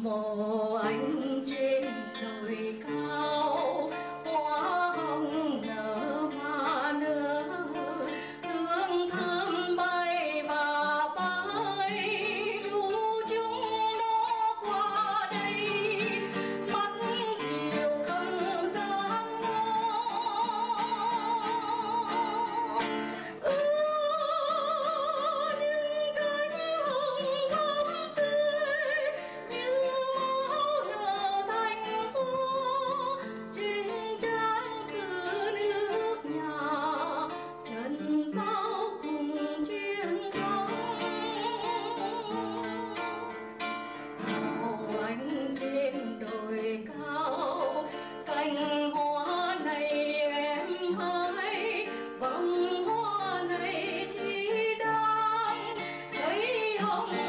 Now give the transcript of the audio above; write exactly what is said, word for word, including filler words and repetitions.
mộ anh trên đồi cao, hoa hồng nở hoa nở, hương thơm bay và bay, ru chúng nó qua đây, mắt diều không dám ngó. Ơ những cánh hồng thắm tươi như máu nở thành hoa, trên trang sử nước nhà trần giao cùng chiến thắng. Hào anh trên đồi cao, cành hoa này em hái, vòng hoa này chỉ đang thấy hồng